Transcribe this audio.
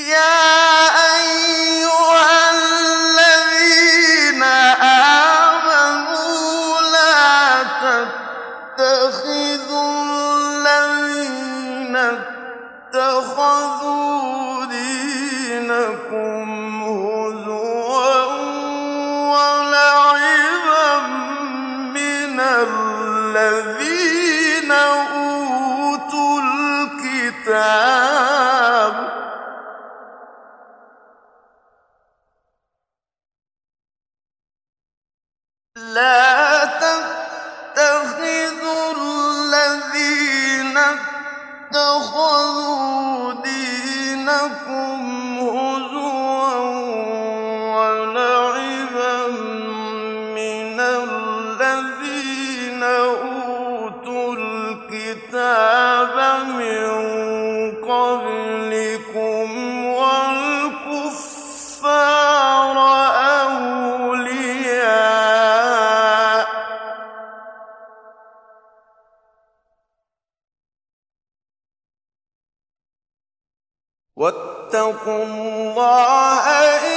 يَا أَيُّهَا الَّذِينَ آمَنُوا لَا تَتَّخِذُوا الَّذِينَ اتَّخَذُوا دِينَكُمْ هُزُوًا وَلَعِبًا مِّنَ الَّذِينَ أُوتُوا الْكِتَابَ مِن قَبْلِكُمْ وَالْكُفَّارَ أَوْلِيَاءَ ۚ وَاتَّقُوا اللَّهَ